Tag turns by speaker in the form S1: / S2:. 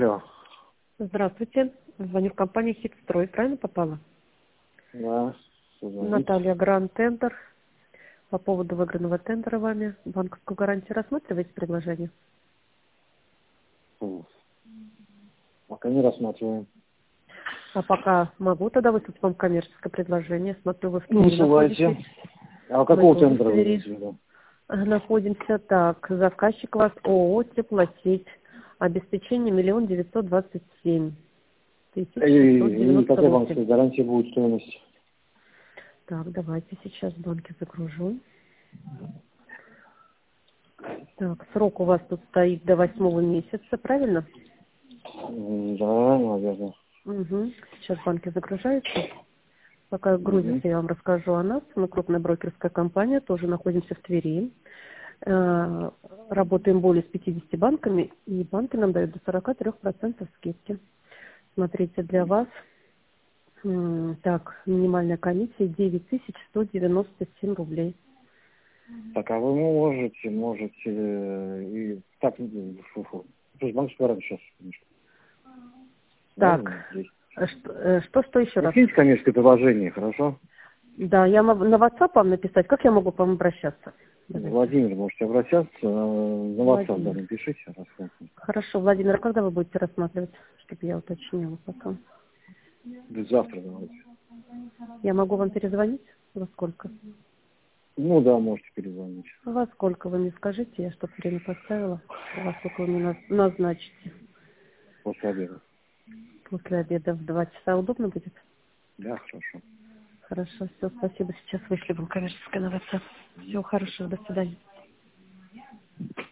S1: Алло.
S2: Здравствуйте. Звоню в компанию «Хитстрой». Правильно попала?
S1: Да, позвонить.
S2: Наталья, Гранд Тендер. По поводу выигранного тендера вами. Банковскую гарантию рассматриваете предложение?
S1: Пока не рассматриваем.
S2: А пока могу тогда выслать вам коммерческое предложение. Смотрю, вы в
S1: Ну,
S2: Твери
S1: высылайте.
S2: находитесь.
S1: А
S2: Мы
S1: какого
S2: тоже в
S1: тендера вы
S2: Твери
S1: имеете в виду?
S2: находимся. Так, заказчик у вас ООО «Теплосеть». Обеспечение 1 927
S1: И какая вам
S2: 698.
S1: гарантия будет стоимость?
S2: Так, давайте сейчас в банке загружу. Так, срок у вас тут стоит до 8 месяца, правильно?
S1: Да, наверное.
S2: Угу. Сейчас банки загружаются. Пока
S1: Угу.
S2: грузится, я вам расскажу о нас. Мы крупная брокерская компания, тоже находимся в Твери. Работаем более с 50 банками, и банки нам дают до 43% скидки. Смотрите, для вас так, минимальная комиссия 9197 рублей.
S1: Так, а вы можете, и так, фу-фу. То есть банк скоро сейчас, конечно.
S2: Так,
S1: Можно здесь.
S2: что еще
S1: Ну,
S2: раз?
S1: киньте коммерческое предложение, хорошо?
S2: Да, я могу на WhatsApp вам написать. Как я могу к вам обращаться? Давайте.
S1: Владимир, можете обращаться, на WhatsApp, да,
S2: Владимир.
S1: напишите, расходы.
S2: Хорошо, Владимир, а когда вы будете рассматривать, чтобы я уточнила потом?
S1: Да завтра давайте.
S2: Я могу вам перезвонить? Во сколько?
S1: Ну да, можете перезвонить.
S2: Во сколько вы мне скажите, я что-то время поставила. Во сколько вы мне назначите?
S1: После обеда.
S2: После обеда в 2 часа удобно будет?
S1: Да, хорошо.
S2: Хорошо, все, спасибо. Сейчас вышли вам коммерческое на WhatsApp. Всего хорошего, до свидания.